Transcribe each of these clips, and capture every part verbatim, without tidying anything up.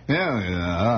Yeah, yeah.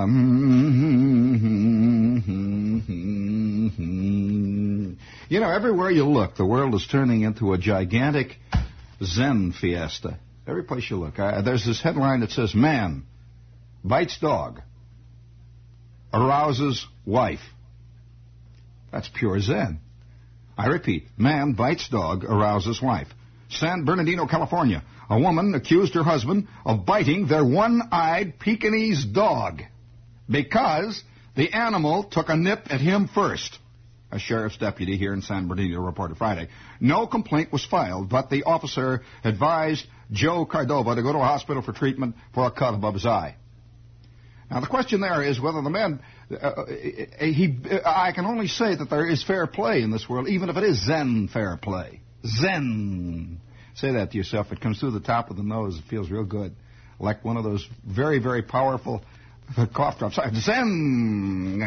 You know, everywhere you look, the world is turning into a gigantic Zen fiesta. Every place you look. I, there's this headline that says, man bites dog, arouses wife. That's pure Zen. I repeat, man bites dog, arouses wife. San Bernardino, California. A woman accused her husband of biting their one-eyed Pekingese dog because the animal took a nip at him first. A sheriff's deputy here in San Bernardino reported Friday. No complaint was filed, but the officer advised Joe Cardova to go to a hospital for treatment for a cut above his eye. Now, the question there is whether the man, uh, he, I can only say that there is fair play in this world, even if it is Zen fair play. Zen. Say that to yourself. It comes through the top of the nose. It feels real good. Like one of those very, very powerful cough drops. Zen.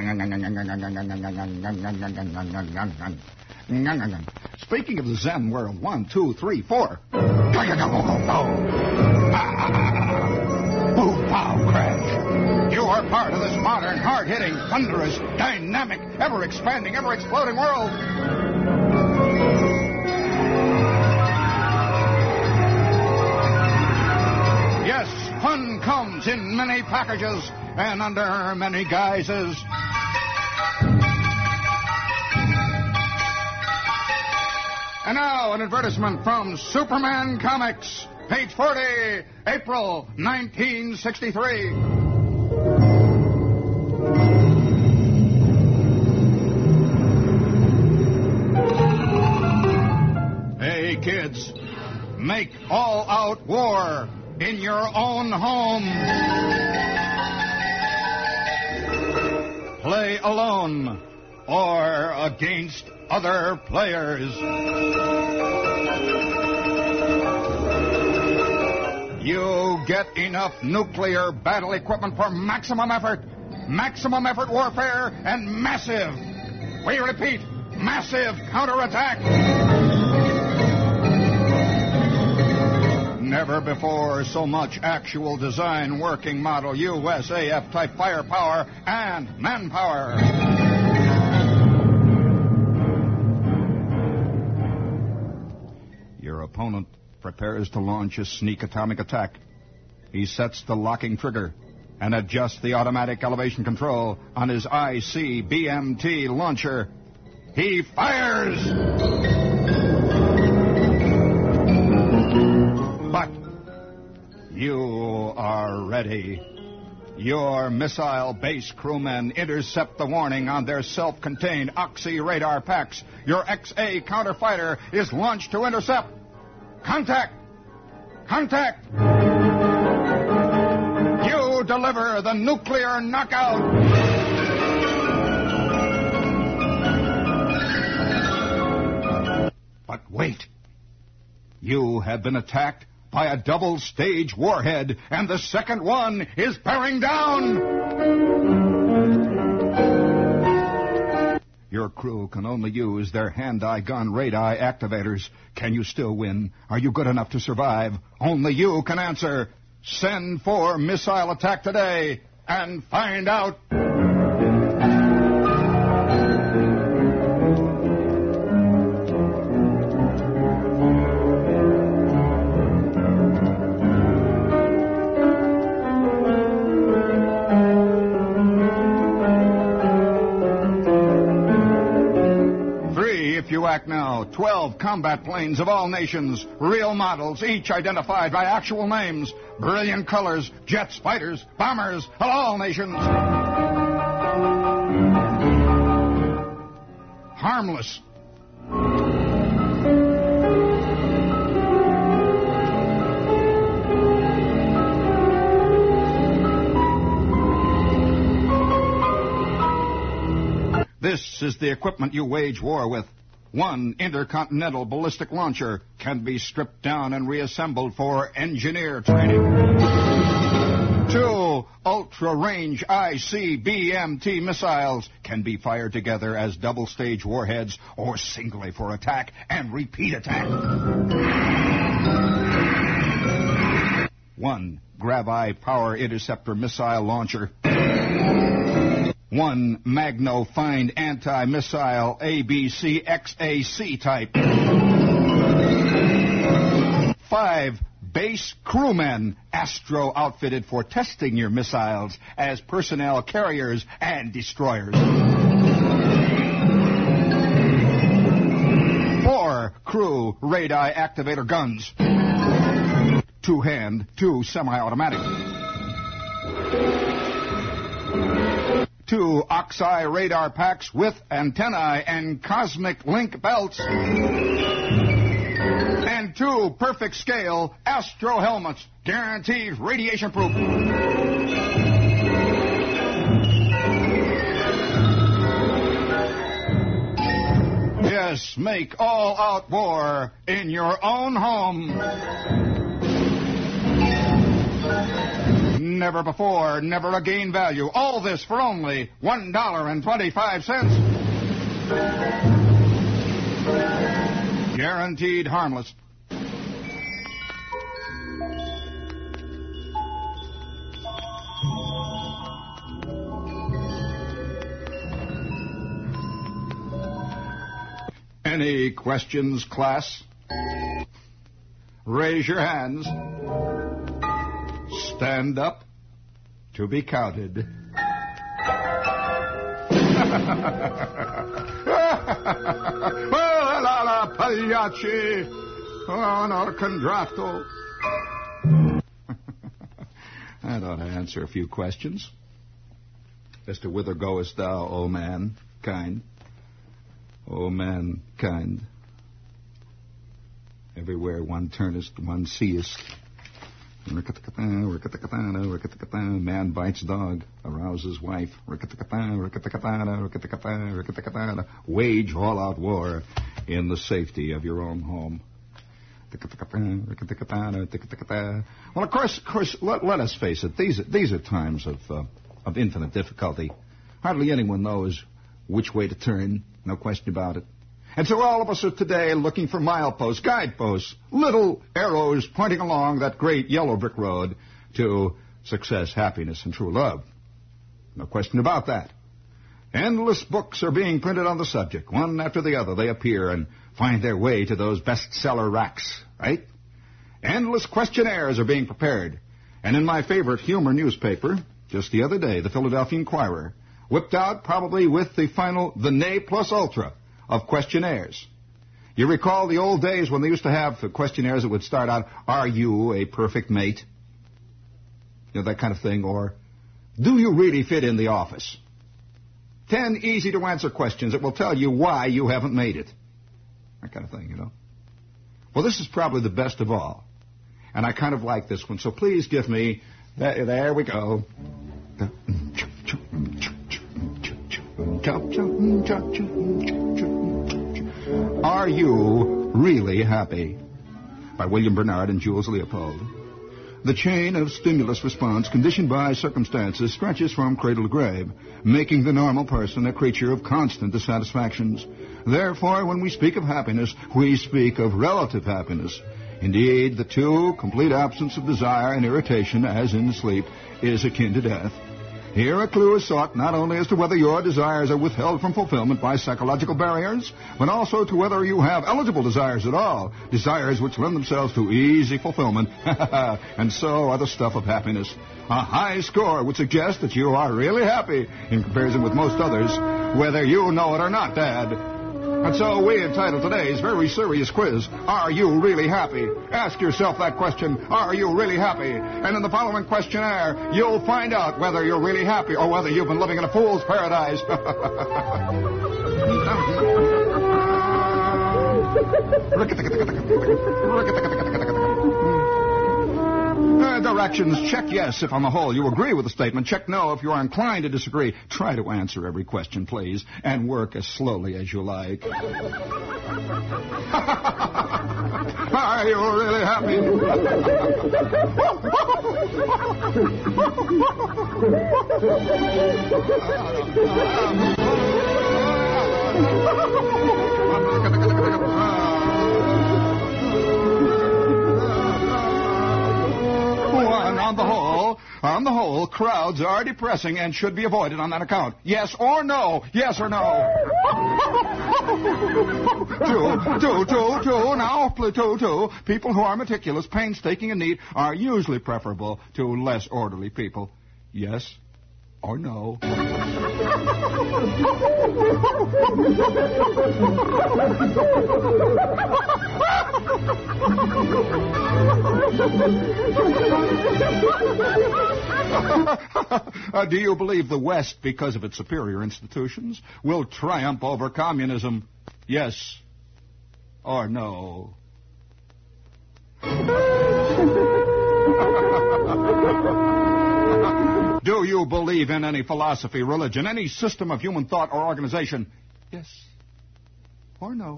Speaking of the Zen world, one, two, three, four. Boom, pow, crash. You are part of this modern, hard-hitting, thunderous, dynamic, ever-expanding, ever-exploding world. Yes, fun comes in many packages and under many guises. And now, an advertisement from Superman Comics, page forty, April nineteen sixty-three. Hey, kids, make all-out war in your own home. Play alone or against other players. You get enough nuclear battle equipment for maximum effort, maximum effort warfare, and massive, we repeat, massive counterattack. Never before so much actual design, working model, U S A F type firepower and manpower. Your opponent prepares to launch a sneak atomic attack. He sets the locking trigger and adjusts the automatic elevation control on his I C B M T launcher. He fires! But you are ready. Your missile base crewmen intercept the warning on their self-contained Oxy radar packs. Your X A counterfighter is launched to intercept. Contact! Contact! You deliver the nuclear knockout! But wait. You have been attacked by a double-stage warhead, and the second one is bearing down! Your crew can only use their hand-eye gun radar activators. Can you still win? Are you good enough to survive? Only you can answer. Send for missile attack today and find out. You act now. Twelve combat planes of all nations, real models, each identified by actual names, brilliant colors, jets, fighters, bombers of all nations. Harmless. This is the equipment you wage war with. One intercontinental ballistic launcher can be stripped down and reassembled for engineer training. Two ultra-range I C B M T missiles can be fired together as double-stage warheads or singly for attack and repeat attack. One Gravi Power Interceptor Missile Launcher. One Magno Find Anti-Missile A B C X A C type. Five Base crewmen, Astro outfitted for testing your missiles as personnel carriers and destroyers. Four crew radii activator guns. Two hand, two semi-automatic. Two Oxeye radar packs with antennae and cosmic link belts. And two perfect scale Astro helmets, guaranteed radiation proof. Yes, make all-out war in your own home. Never before, never again value. All this for only one dollar and twenty-five cents. Guaranteed harmless. Any questions, class? Raise your hands. Stand up to be counted. Oh, la la pagliacci. Oh, no, contratto. That ought to answer a few questions. As to whither goest thou, O man, kind? O mankind. Everywhere one turnest, one seest. Man bites dog, arouses wife. Wage all-out war in the safety of your own home. Well, of course, of course, let, let us face it. These these are times of uh, of infinite difficulty. Hardly anyone knows which way to turn. No question about it. And so all of us are today looking for mileposts, guideposts, little arrows pointing along that great yellow brick road to success, happiness, and true love. No question about that. Endless books are being printed on the subject. One after the other, they appear and find their way to those bestseller racks, right? Endless questionnaires are being prepared. And in my favorite humor newspaper, just the other day, the Philadelphia Inquirer, whipped out probably with the final, the Ne Plus Ultra of questionnaires. You recall the old days when they used to have questionnaires that would start out, are you a perfect mate? You know, that kind of thing. Or, do you really fit in the office? Ten easy-to-answer questions that will tell you why you haven't made it. That kind of thing, you know. Well, this is probably the best of all. And I kind of like this one, so please give me... There, there we go. Are you really happy? By William Bernard and Jules Leopold. The chain of stimulus response conditioned by circumstances stretches from cradle to grave, making the normal person a creature of constant dissatisfactions. Therefore, when we speak of happiness, we speak of relative happiness. Indeed, the two, complete absence of desire and irritation, as in sleep, is akin to death. Here a clue is sought not only as to whether your desires are withheld from fulfillment by psychological barriers, but also to whether you have eligible desires at all, desires which lend themselves to easy fulfillment, and so are the stuff of happiness. A high score would suggest that you are really happy, in comparison with most others, whether you know it or not, Dad. And so we entitle today's very serious quiz, Are You Really Happy? Ask yourself that question, are you really happy? And in the following questionnaire, you'll find out whether you're really happy or whether you've been living in a fool's paradise. Uh, directions, check yes if on the whole you agree with the statement. Check no if you are inclined to disagree. Try to answer every question, please, and work as slowly as you like. Are you really happy? on the whole, on the whole, crowds are depressing and should be avoided on that account. Yes or no? Yes or no? two, two, two, two, now, two, two. People who are meticulous, painstaking, and neat are usually preferable to less orderly people. Yes or no? uh, do you believe the West, because of its superior institutions, will triumph over communism? Yes or no? Do you believe in any philosophy, religion, any system of human thought or organization? Yes or no?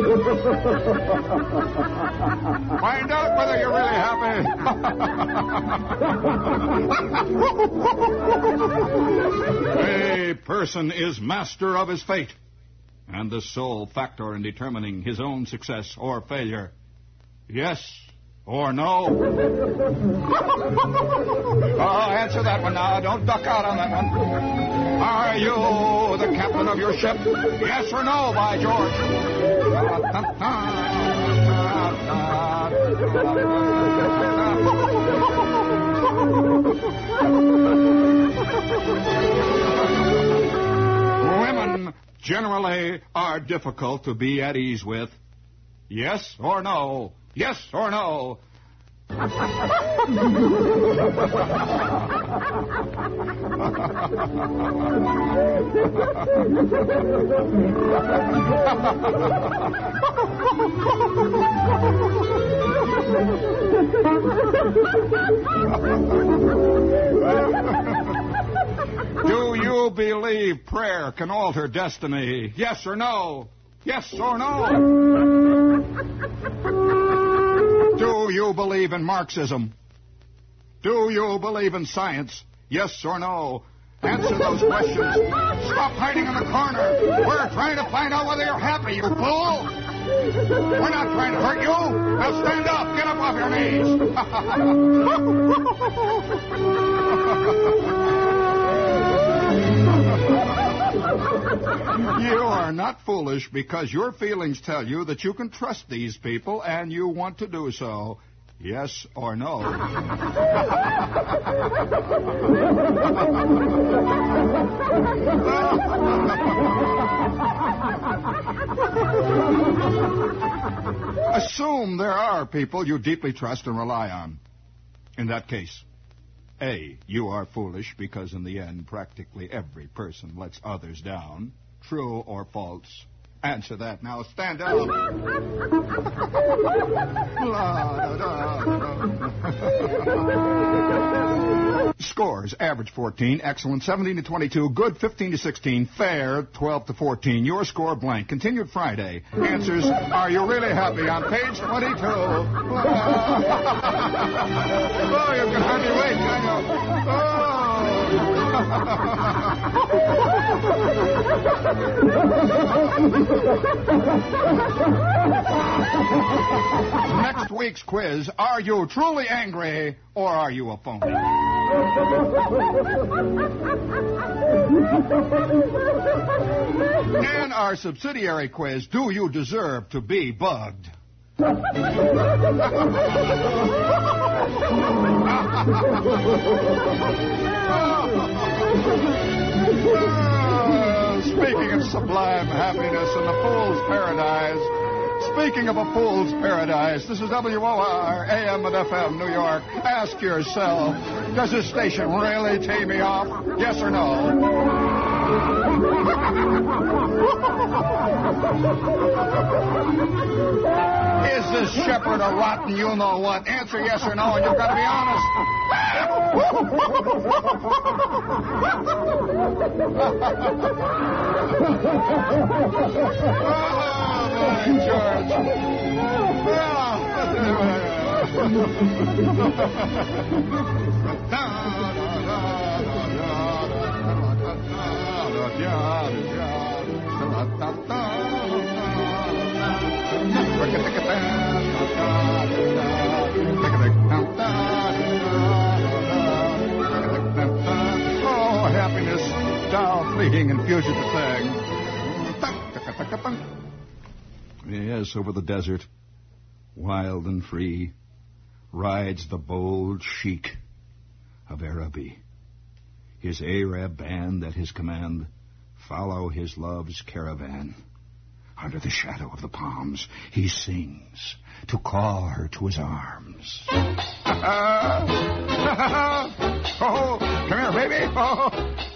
Find out whether you're really happy. A person is master of his fate and the sole factor in determining his own success or failure. Yes or no? Oh, answer that one now. Don't duck out on that one. Are you the captain of your ship? Yes or no, by George? Women generally are difficult to be at ease with. Yes or no? Yes or no? Do you believe prayer can alter destiny? Yes or no? Yes or no? Do you believe in Marxism? Do you believe in science? Yes or no? Answer those questions. Stop hiding in the corner. We're trying to find out whether you're happy, you fool. We're not trying to hurt you. Now stand up. Get up off your knees. You are not foolish because your feelings tell you that you can trust these people and you want to do so. Yes or no? Assume there are people you deeply trust and rely on. In that case, A, you are foolish because in the end practically every person lets others down. True or false? Answer that now. Stand up. Scores: average fourteen, excellent seventeen to twenty-two, good fifteen to sixteen, fair twelve to fourteen. Your score blank. Continued Friday. Answers: are you really happy? On page twenty-two. Oh, you can hardly wait, can you? Oh. Next week's quiz: are you truly angry or are you a phony? And our subsidiary quiz: do you deserve to be bugged? Oh, speaking of sublime happiness in the fool's paradise, speaking of a fool's paradise, this is W O R, A M and F M, New York. Ask yourself, does this station really tee me off? Yes or no? Is this shepherd a rotten you-know-what? Answer yes or no, and you've got to be honest. Oh, happiness, thou fleeting and fugitive thing. Yes, over the desert, wild and free, rides the bold sheik of Araby. His Arab band at his command follow his love's caravan. Under the shadow of the palms, he sings to call her to his arms. Oh, come here, baby. Oh.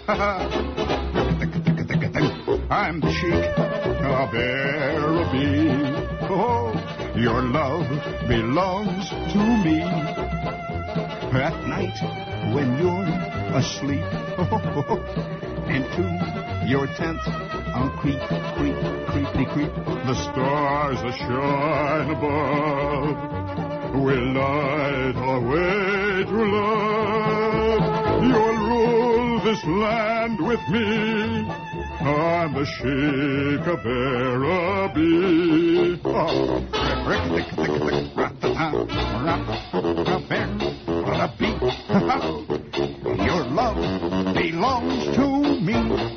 I'm the sheik of Araby. Oh, your love belongs to me. At night, when you're asleep, oh, into your tent I'll creep, creep, creepy, creep. The stars that shine above will light our way to love. You'll rule this land with me. I'm the sheik of Araby. Oh, rick, rick, tick, tick, tick, your love belongs to me.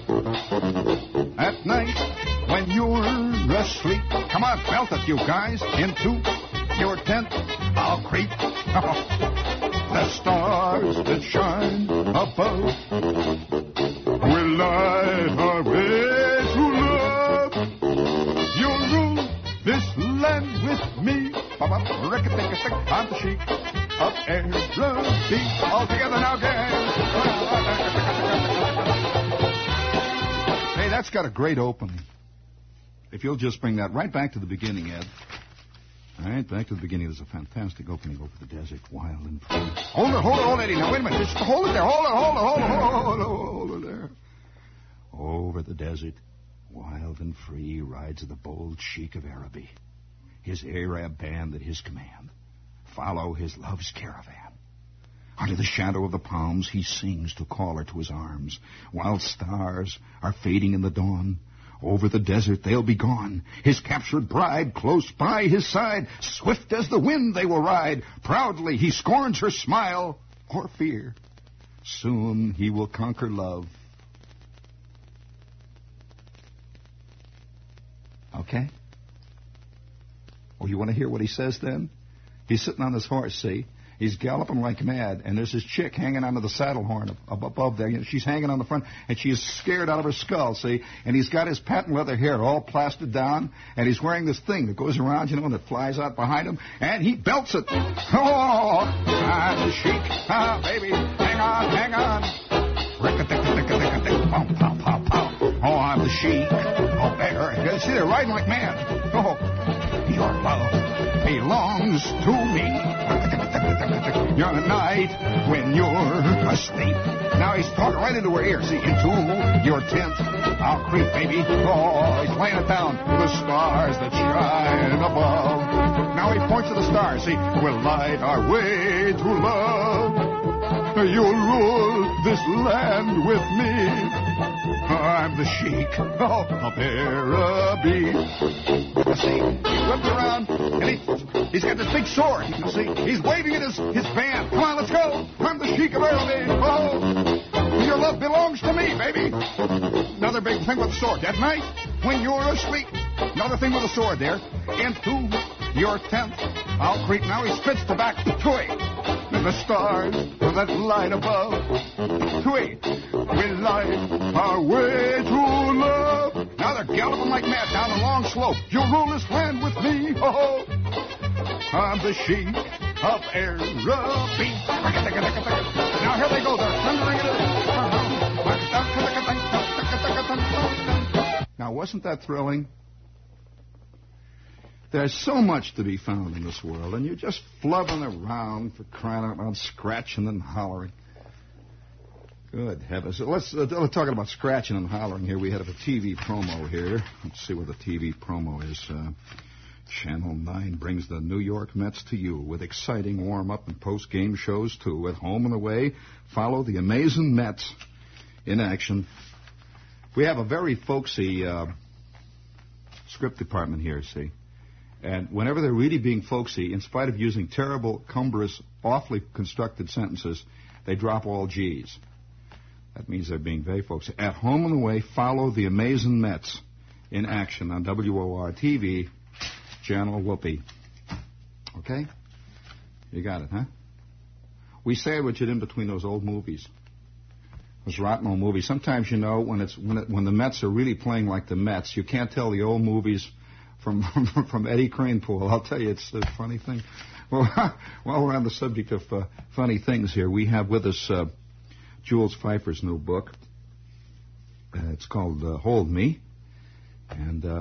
At night, when you're asleep, come on, melt it, you guys, into your tent. I'll creep. The stars that shine above will light our way to love. You'll rule this land with me. I'm the sheik of Araby. All together now, gang. Hey, that's got a great opening. If you'll just bring that right back to the beginning, Ed. All right, back to the beginning. There's a fantastic opening over the desert, wild and free. Hold it, hold it, hold it, Eddie. Now, wait a minute. Just hold it there. Hold it, hold it, hold it, hold it, hold it, hold it there. Over the desert, wild and free, rides the bold sheik of Araby. His Arab band at his command follow his love's caravan. Under the shadow of the palms, he sings to call her to his arms. While stars are fading in the dawn, over the desert they'll be gone. His captured bride close by his side. Swift as the wind they will ride. Proudly he scorns her smile or fear. Soon he will conquer love. Okay? Oh, you want to hear what he says then? He's sitting on this horse, see? He's galloping like mad, and there's this chick hanging onto the saddle horn up above there. You know, she's hanging on the front, and she is scared out of her skull, see? And he's got his patent leather hair all plastered down, and he's wearing this thing that goes around, you know, and that flies out behind him, and he belts it. Oh, I'm the sheik. Ah, baby, hang on, hang on. Oh, I'm the sheik. Oh, there. See, they're riding like mad. Oh, your love belongs to me. You're the night when you're asleep. Now he's talking right into her ear. See, into your tent I'll creep, baby. Oh, he's laying it down. The stars that shine above. Now he points to the stars. See, we'll light our way to love. You'll rule this land with me. I'm the sheik of Araby. You see, he whipped around, and he, he's got this big sword. You see, he's waving at his, his band. Come on, let's go. I'm the sheik of Araby. Oh, your love belongs to me, baby. Another big thing with the sword. At night, when you're asleep, another thing with the sword there. Into your tent I'll creep. Now he spits the back twig. The stars that light above, twig, we light our way to love. Now they're galloping like mad down the long slope. You'll rule this land with me. Oh, I'm the sheik of Araby. Now here they go. They're thundering it. Now, wasn't that thrilling? There's so much to be found in this world, and you're just flubbing around for crying out loud, scratching and hollering. Good heavens. So let's, uh, let's talk about scratching and hollering here. We had a T V promo here. Let's see what the T V promo is. Uh, Channel nine brings the New York Mets to you with exciting warm-up and post-game shows, too. At home and away, follow the amazing Mets in action. We have a very folksy uh, script department here, see? And whenever they're really being folksy, in spite of using terrible, cumbrous, awfully constructed sentences, they drop all G's. That means they're being very focused. At home and away, follow the amazing Mets in action on W O R T V, Channel Whoopi. Okay? You got it, huh? We sandwich it in between those old movies. Those rotten old movies. Sometimes, you know, when it's when, it, when the Mets are really playing like the Mets, you can't tell the old movies from from, from Eddie Kranepool. I'll tell you, it's a funny thing. Well, while we're on the subject of uh, funny things here, we have with us uh, Jules Feiffer's new book. Uh, it's called uh, Hold Me. And uh,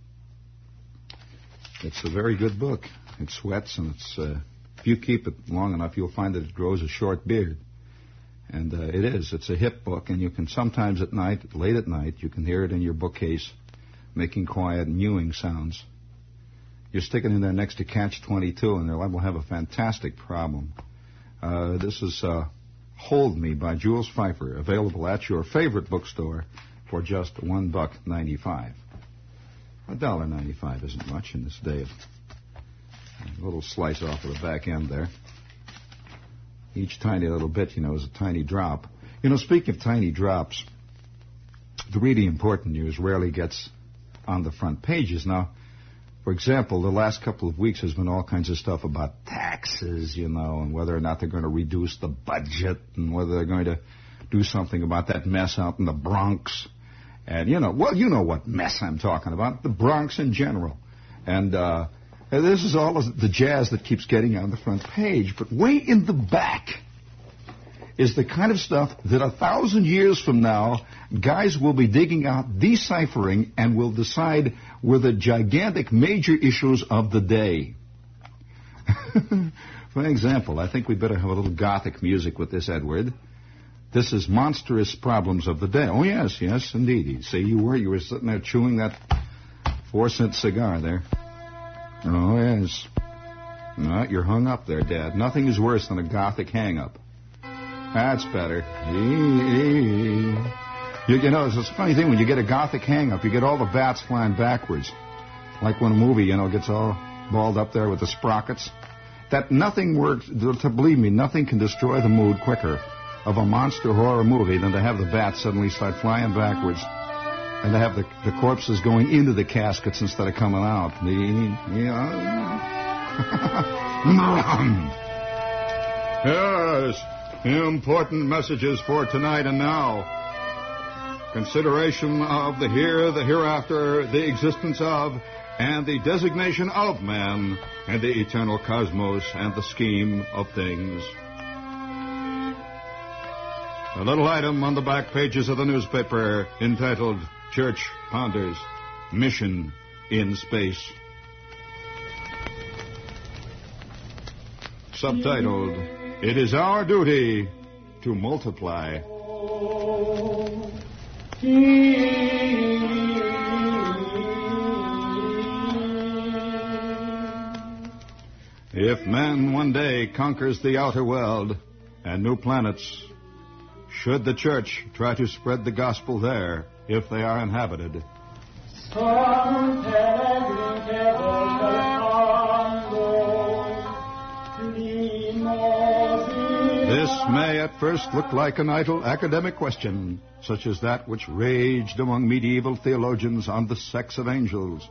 it's a very good book. It sweats, and it's uh, if you keep it long enough, you'll find that it grows a short beard. And uh, it is. It's a hip book, and you can sometimes at night, late at night, you can hear it in your bookcase making quiet mewing sounds. You stick it in there next to Catch twenty-two, and they're liable to have a fantastic problem. Uh, this is uh, Hold Me by Jules Feiffer, available at your favorite bookstore for just one buck ninety-five. A dollar ninety-five isn't much in this day of a little slice off of the back end there. Each tiny little bit, you know, is a tiny drop. You know, speaking of tiny drops, the really important news rarely gets on the front pages. Now, for example, the last couple of weeks has been all kinds of stuff about taxes, you know, and whether or not they're going to reduce the budget and whether they're going to do something about that mess out in the Bronx. And, you know, well, you know what mess I'm talking about, the Bronx in general. And uh, this is all the jazz that keeps getting on the front page. But way in the back is the kind of stuff that a thousand years from now, guys will be digging out, deciphering, and will decide were the gigantic major issues of the day. For example, I think we better have a little gothic music with this, Edward. This is Monstrous Problems of the Day. Oh, yes, yes, indeed. See, you were, you were sitting there chewing that four-cent cigar there. Oh, yes. No, you're hung up there, Dad. Nothing is worse than a gothic hang-up. That's better. You, you know, it's a funny thing. When you get a gothic hang-up, you get all the bats flying backwards. Like when a movie, you know, gets all balled up there with the sprockets. That nothing works, to believe me, nothing can destroy the mood quicker of a monster horror movie than to have the bats suddenly start flying backwards and to have the, the corpses going into the caskets instead of coming out. The, yeah. Yes. Important messages for tonight and now. Consideration of the here, the hereafter, the existence of, and the designation of man, and the eternal cosmos, and the scheme of things. A little item on the back pages of the newspaper entitled Church Ponders Mission in Space. Subtitled, It is our duty to multiply. If man one day conquers the outer world and new planets, should the church try to spread the gospel there if they are inhabited? Some peregrine devil shall come, this may at first look like an idle academic question, such as that which raged among medieval theologians on the sex of angels.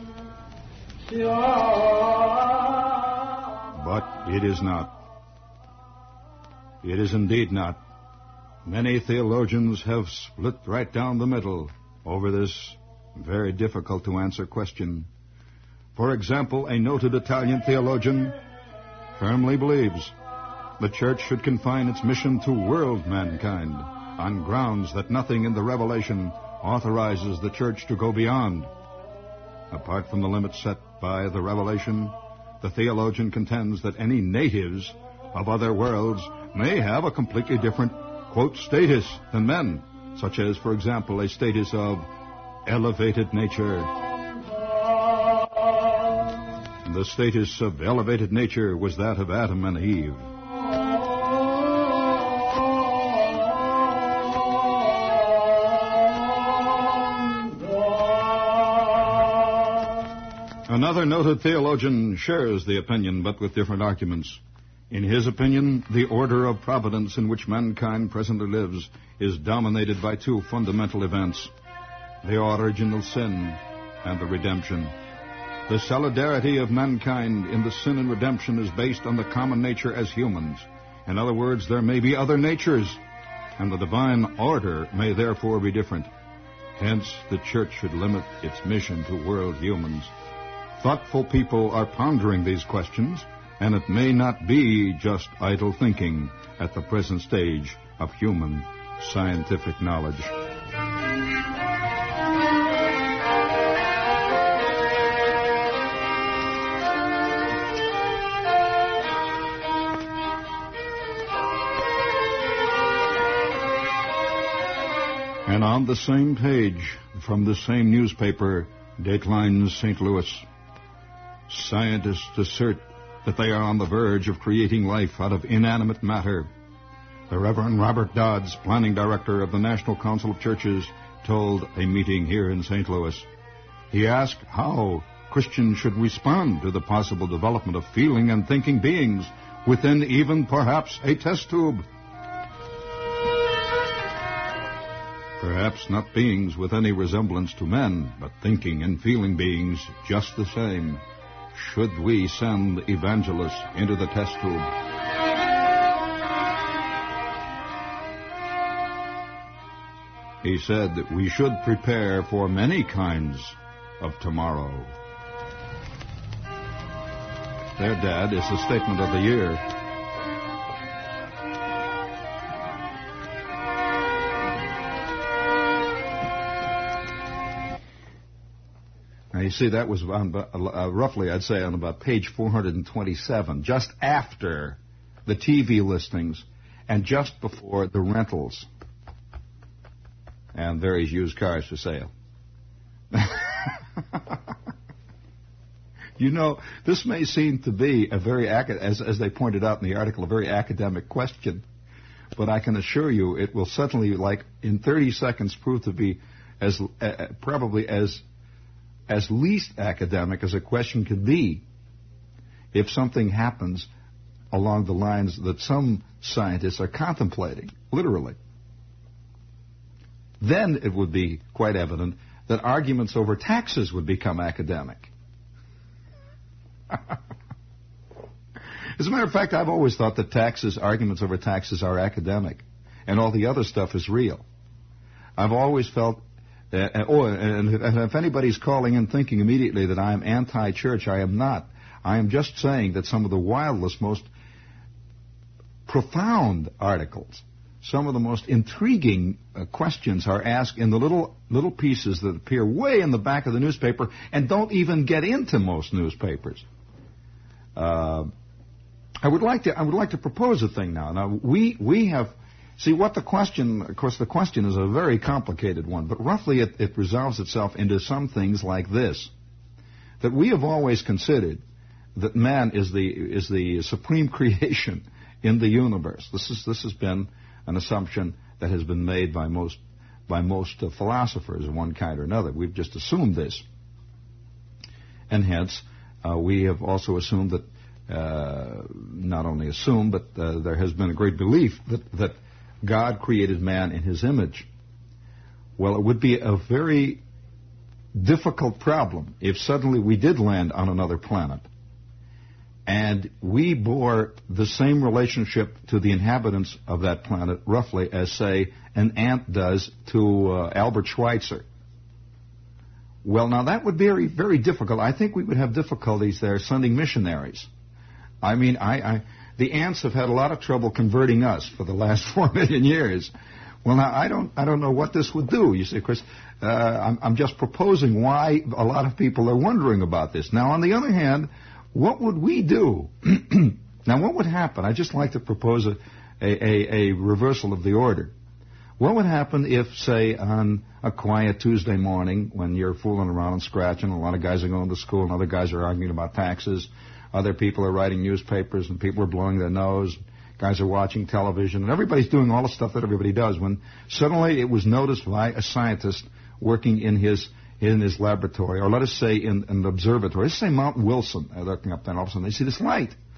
But it is not. It is indeed not. Many theologians have split right down the middle over this very difficult to answer question. For example, a noted Italian theologian firmly believes the church should confine its mission to world mankind on grounds that nothing in the Revelation authorizes the church to go beyond. Apart from the limits set by the Revelation, the theologian contends that any natives of other worlds may have a completely different, quote, status than men, such as, for example, a status of elevated nature. The status of elevated nature was that of Adam and Eve. Another noted theologian shares the opinion, but with different arguments. In his opinion, the order of providence in which mankind presently lives is dominated by two fundamental events: the original sin and the redemption. The solidarity of mankind in the sin and redemption is based on the common nature as humans. In other words, there may be other natures, and the divine order may therefore be different. Hence, the Church should limit its mission to world humans. Thoughtful people are pondering these questions, and it may not be just idle thinking at the present stage of human scientific knowledge. And on the same page, from the same newspaper, Dateline Saint Louis, scientists assert that they are on the verge of creating life out of inanimate matter. The Reverend Robert Dodds, planning director of the National Council of Churches, told a meeting here in Saint Louis. He asked how Christians should respond to the possible development of feeling and thinking beings within even perhaps a test tube. Perhaps not beings with any resemblance to men, but thinking and feeling beings just the same. Should we send evangelists into the test tube? He said that we should prepare for many kinds of tomorrow. There, Dad, is the statement of the year. Now, you see, that was on, uh, roughly, I'd say, on about page four hundred twenty-seven, just after the T V listings and just before the rentals and various used cars for sale. You know, this may seem to be a very, as, as they pointed out in the article, a very academic question, but I can assure you it will certainly, like, in thirty seconds, prove to be as uh, probably as as least academic as a question could be if something happens along the lines that some scientists are contemplating, literally. Then it would be quite evident that arguments over taxes would become academic. As a matter of fact, I've always thought that taxes, arguments over taxes are academic, and all the other stuff is real. I've always felt Uh, oh, and if anybody's calling in thinking immediately that I am anti-church, I am not. I am just saying that some of the wildest, most profound articles, some of the most intriguing uh, questions are asked in the little little pieces that appear way in the back of the newspaper and don't even get into most newspapers. Uh, I would like to I would like to propose a thing now. Now we we have. See, what the question, of course, the question is a very complicated one, but roughly it, it resolves itself into some things like this, that we have always considered that man is the is the supreme creation in the universe. This is this has been an assumption that has been made by most by most uh, philosophers of one kind or another. We've just assumed this, and hence uh, we have also assumed that uh, not only assumed, but uh, there has been a great belief that that God created man in his image. Well, it would be a very difficult problem if suddenly we did land on another planet and we bore the same relationship to the inhabitants of that planet roughly as, say, an ant does to uh, Albert Schweitzer. Well, now that would be very, very difficult. I think we would have difficulties there sending missionaries. I mean, I... I The ants have had a lot of trouble converting us for the last four million years. Well, now, I don't I don't know what this would do. You see, Chris, uh, I'm, I'm just proposing why a lot of people are wondering about this. Now, on the other hand, what would we do? Now, what would happen? I'd just like to propose a, a, a, a reversal of the order. What would happen if, say, on a quiet Tuesday morning when you're fooling around and scratching, a lot of guys are going to school and other guys are arguing about taxes, other people are writing newspapers, and people are blowing their nose. Guys are watching television, and everybody's doing all the stuff that everybody does. When suddenly it was noticed by a scientist working in his in his laboratory, or let us say in, in an observatory. Let's say Mount Wilson. They're looking up there, and all of a sudden they see this light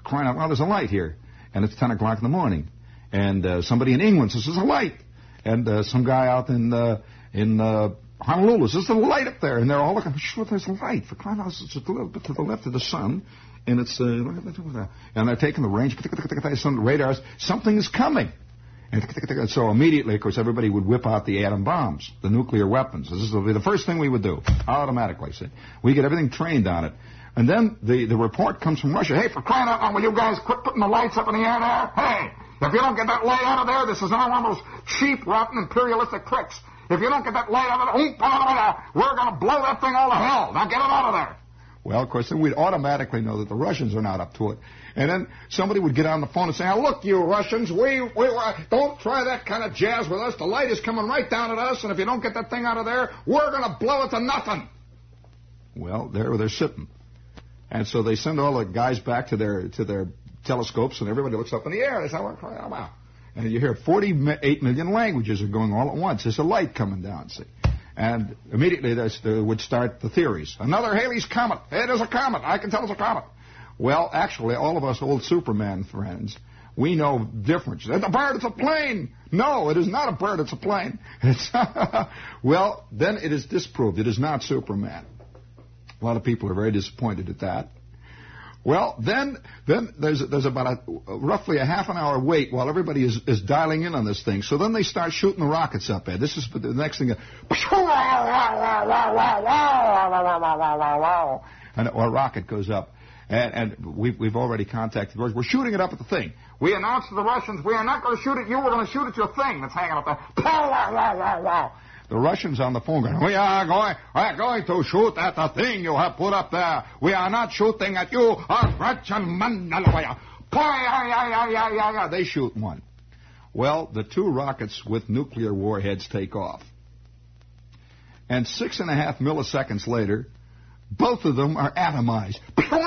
crying out loud, there's a light here. And it's ten o'clock in the morning. And uh, somebody in England says, there's a light. And uh, some guy out in uh, in uh, Honolulu says, there's a light up there. And they're all looking, sure, there's a light. For crying out loud, it's a little bit to the left of the sun. And it's, uh, and they're taking the range, some radars, something is coming. And so immediately, of course, everybody would whip out the atom bombs, the nuclear weapons. This will be the first thing we would do, automatically. See, we get everything trained on it. And then the, the report comes from Russia. Hey, for crying out loud, will you guys quit putting the lights up in the air there? Hey, if you don't get that light out of there, this is not one of those cheap, rotten, imperialistic tricks. If you don't get that light out of there, we're going to blow that thing all to hell. Now get it out of there. Well, of course, then we'd automatically know that the Russians are not up to it. And then somebody would get on the phone and say, now, look, you Russians, we, we uh, don't try that kind of jazz with us. The light is coming right down at us, and if you don't get that thing out of there, we're going to blow it to nothing. Well, there they're sitting. And so they send all the guys back to their to their telescopes, and everybody looks up in the air. They say, oh, wow. And you hear forty-eight million languages are going all at once. There's a light coming down, see. And immediately they would start the theories. Another Halley's Comet. Hey, there's a comet. I can tell it's a comet. Well, actually, all of us old Superman friends, we know difference. It's a bird, it's a plane. No, it is not a bird, it's a plane. It's well, then it is disproved. It is not Superman. A lot of people are very disappointed at that. Well, then, then there's there's about a, roughly a half an hour wait while everybody is, is dialing in on this thing. So then they start shooting the rockets up there. This is the next thing. And a rocket goes up, and, and we've we've already contacted the Russians. We're shooting it up at the thing. We announced to the Russians, we are not going to shoot at you. We're going to shoot at your thing that's hanging up there. The Russians on the phone going, we are going, we are going to shoot at the thing you have put up there. We are not shooting at you. They shoot one. Well, the two rockets with nuclear warheads take off. And six and a half milliseconds later, both of them are atomized.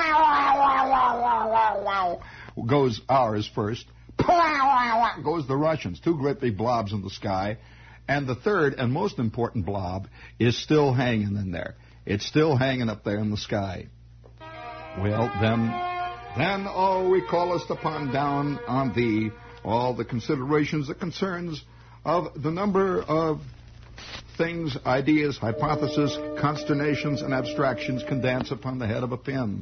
Goes ours first. Goes the Russians. Two great big blobs in the sky. And the third and most important blob is still hanging in there. It's still hanging up there in the sky. Well, then, then, oh, we call us upon down on thee all the considerations, the concerns of the number of things, ideas, hypotheses, consternations, and abstractions can dance upon the head of a pin.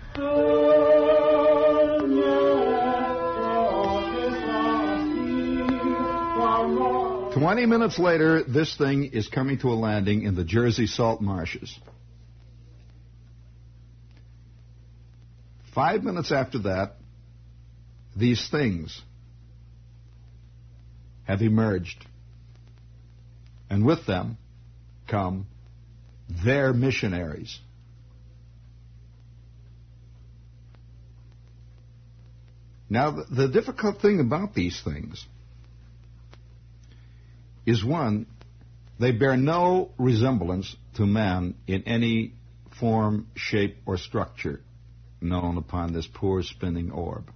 Twenty minutes later, this thing is coming to a landing in the Jersey salt marshes. Five minutes after that, these things have emerged. And with them come their missionaries. Now, the, the difficult thing about these things is, one, they bear no resemblance to man in any form, shape, or structure known upon this poor spinning orb.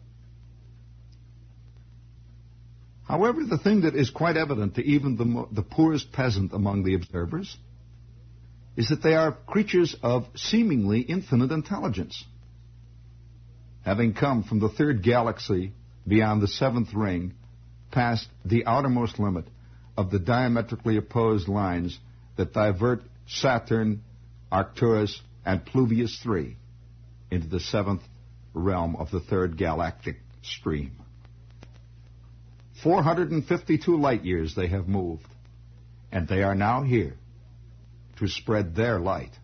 However, the thing that is quite evident to even the, mo- the poorest peasant among the observers is that they are creatures of seemingly infinite intelligence, having come from the third galaxy beyond the seventh ring, past the outermost limit of the diametrically opposed lines that divert Saturn, Arcturus, and Pluvius three into the seventh realm of the third galactic stream. four hundred fifty-two light years they have moved, and they are now here to spread their light.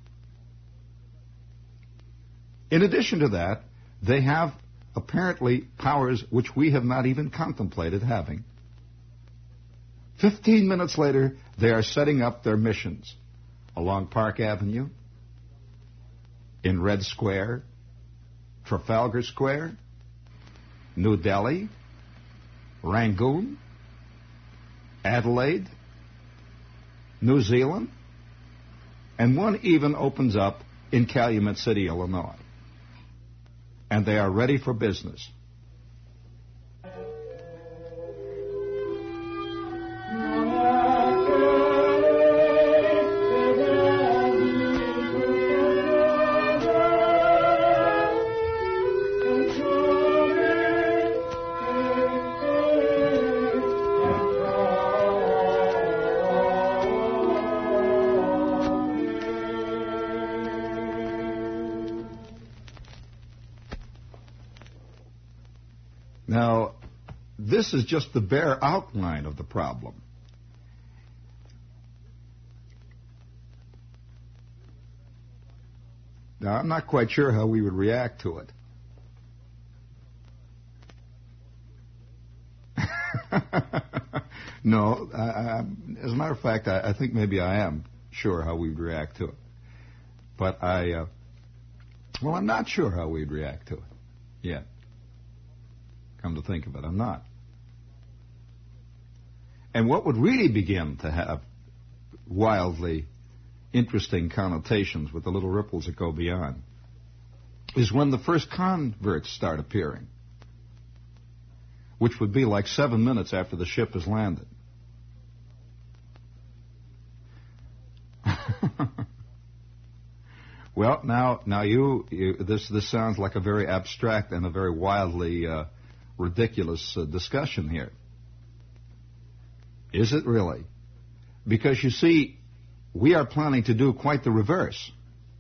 In addition to that, they have apparently powers which we have not even contemplated having. Fifteen minutes later, they are setting up their missions along Park Avenue, in Red Square, Trafalgar Square, New Delhi, Rangoon, Adelaide, New Zealand, and one even opens up in Calumet City, Illinois. And they are ready for business. Now, this is just the bare outline of the problem. Now, I'm not quite sure how we would react to it. No, I, I, as a matter of fact, I, I think maybe I am sure how we'd react to it. But I, uh, well, I'm not sure how we'd react to it yet. Come to think of it, I'm not. And what would really begin to have wildly interesting connotations with the little ripples that go beyond is when the first converts start appearing, which would be like seven minutes after the ship has landed. Well, now, now you, you, this this sounds like a very abstract and a very wildly uh, ridiculous uh, discussion here. Is it really? Because you see, we are planning to do quite the reverse.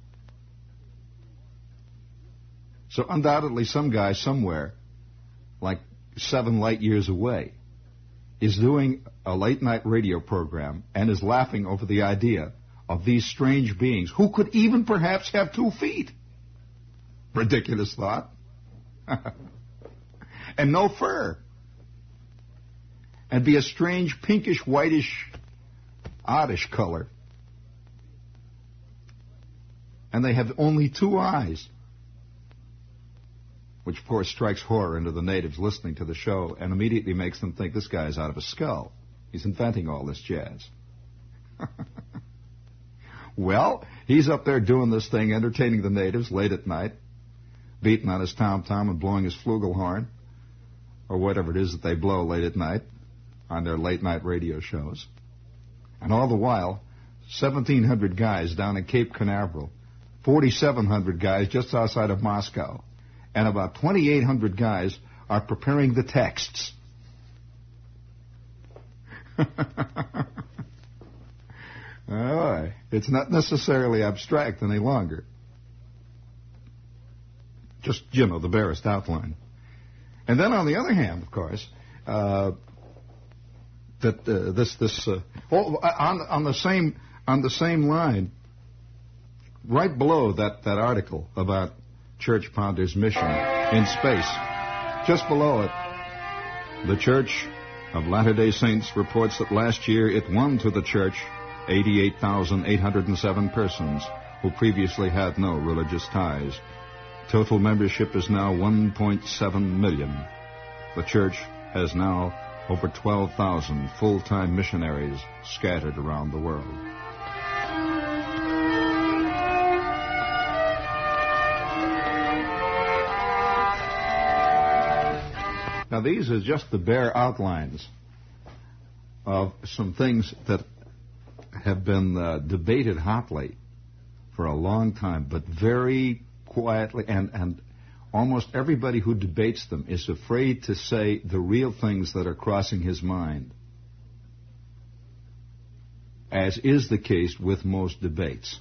So undoubtedly, some guy somewhere, like seven light years away, is doing a late-night radio program and is laughing over the idea of these strange beings who could even perhaps have two feet. Ridiculous thought. And no fur. And be a strange pinkish, whitish, oddish color. And they have only two eyes. Which, of course, strikes horror into the natives listening to the show and immediately makes them think this guy's out of his skull. He's inventing all this jazz. Well, he's up there doing this thing, entertaining the natives late at night, beating on his tom-tom and blowing his flugelhorn, or whatever it is that they blow late at night on their late-night radio shows. And all the while, seventeen hundred guys down in Cape Canaveral, forty-seven hundred guys just outside of Moscow, and about twenty-eight hundred guys are preparing the texts. Oh, it's not necessarily abstract any longer. Just, you know, the barest outline. And then on the other hand, of course, uh, that uh, this this uh, oh, on on the same on the same line, right below that, that article about Church Founder's mission in space, just below it, the Church of Latter-day Saints reports that last year it won to the church eighty-eight thousand eight hundred seven persons who previously had no religious ties. Total membership is now one point seven million. The church has now over twelve thousand full-time missionaries scattered around the world. Now, these are just the bare outlines of some things that have been uh, debated hotly for a long time, but very quietly, and, and almost everybody who debates them is afraid to say the real things that are crossing his mind, as is the case with most debates.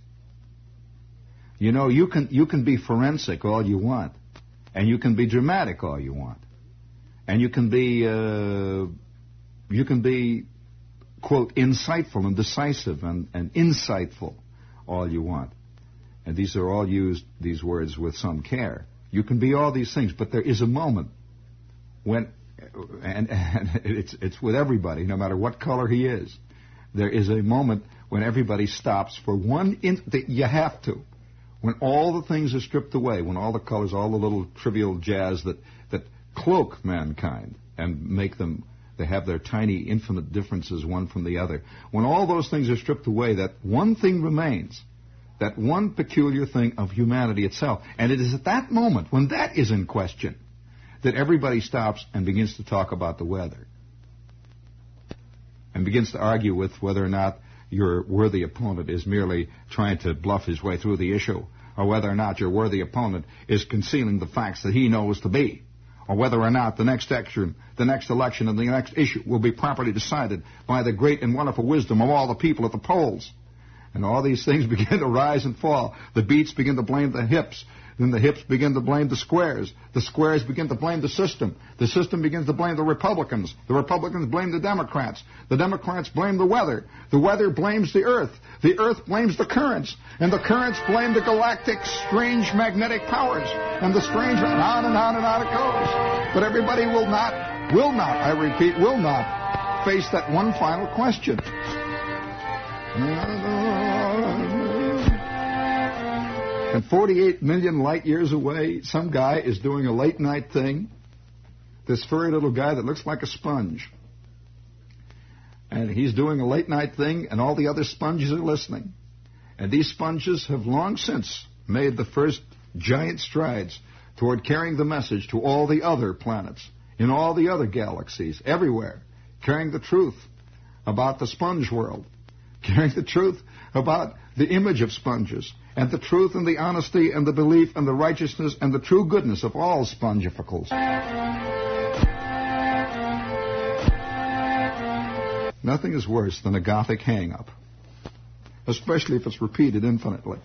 You know, you can you can be forensic all you want, and you can be dramatic all you want, and you can be uh, you can be quote, insightful and decisive and, and insightful all you want. And these are all used, these words, with some care. You can be all these things, but there is a moment when, and, and it's, it's with everybody, no matter what color he is, there is a moment when everybody stops for one instant. You have to. When all the things are stripped away, when all the colors, all the little trivial jazz that, that cloak mankind and make them, they have their tiny, infinite differences one from the other. When all those things are stripped away, that one thing remains, that one peculiar thing of humanity itself. And it is at that moment, when that is in question, that everybody stops and begins to talk about the weather. And begins to argue with whether or not your worthy opponent is merely trying to bluff his way through the issue, or whether or not your worthy opponent is concealing the facts that he knows to be, or whether or not the next election, the next election and the next issue will be properly decided by the great and wonderful wisdom of all the people at the polls. And all these things begin to rise and fall. The beats begin to blame the hips. Then the hips begin to blame the squares. The squares begin to blame the system. The system begins to blame the Republicans. The Republicans blame the Democrats. The Democrats blame the weather. The weather blames the earth. The earth blames the currents. And the currents blame the galactic strange magnetic powers. And the strange, and on and on and on it goes. But everybody will not, will not, I repeat, will not face that one final question. And forty-eight million light years away, some guy is doing a late night thing. This furry little guy that looks like a sponge. And he's doing a late night thing, and all the other sponges are listening. And these sponges have long since made the first giant strides toward carrying the message to all the other planets, in all the other galaxies, everywhere, carrying the truth about the sponge world, carrying the truth about the image of sponges, and the truth and the honesty and the belief and the righteousness and the true goodness of all spongificals. Nothing is worse than a Gothic hang-up, especially if it's repeated infinitely.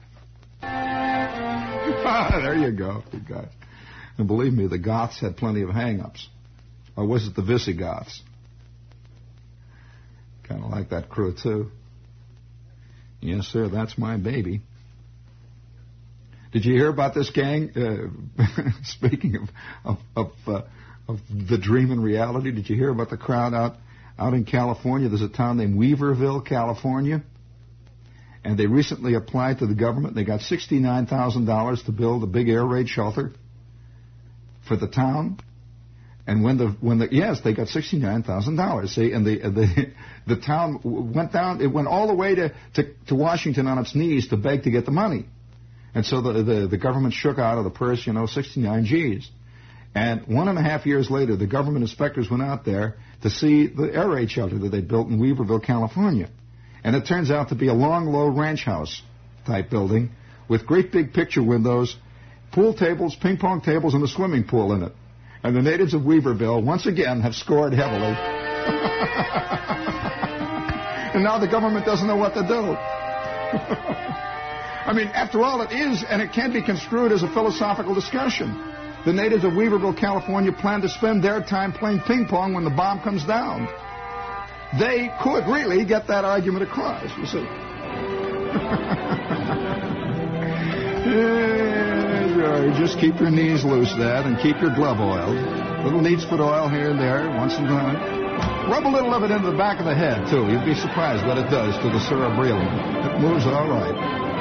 There you go, you guys. And believe me, the Goths had plenty of hang-ups. Or was it the Visigoths? Kind of like that crew, too. Yes, sir, that's my baby. Did you hear about this gang? Uh, speaking of of of, uh, of the dream and reality, did you hear about the crowd out out in California? There's a town named Weaverville, California, and they recently applied to the government. They got sixty-nine thousand dollars to build a big air raid shelter for the town. And when the when the yes, they got sixty-nine thousand dollars. See, and the the the town went down. It went all the way to, to to Washington on its knees to beg to get the money. And so the, the, the government shook out of the purse, you know, sixty-nine G's. And one and a half years later, the government inspectors went out there to see the air raid shelter that they built in Weaverville, California. And it turns out to be a long, low ranch house type building with great big picture windows, pool tables, ping pong tables, and a swimming pool in it. And the natives of Weaverville, once again, have scored heavily. And now the government doesn't know what to do. I mean, after all, it is, and it can be construed as a philosophical discussion. The natives of Weaverville, California, plan to spend their time playing ping pong when the bomb comes down. They could really get that argument across, you see. Yeah, sure. Just keep your knees loose, Dad, and keep your glove oiled. Little neat's foot oil here and there, once in a while. Rub a little of it into the back of the head, too. You'd be surprised what it does to the cerebellum. It moves all right.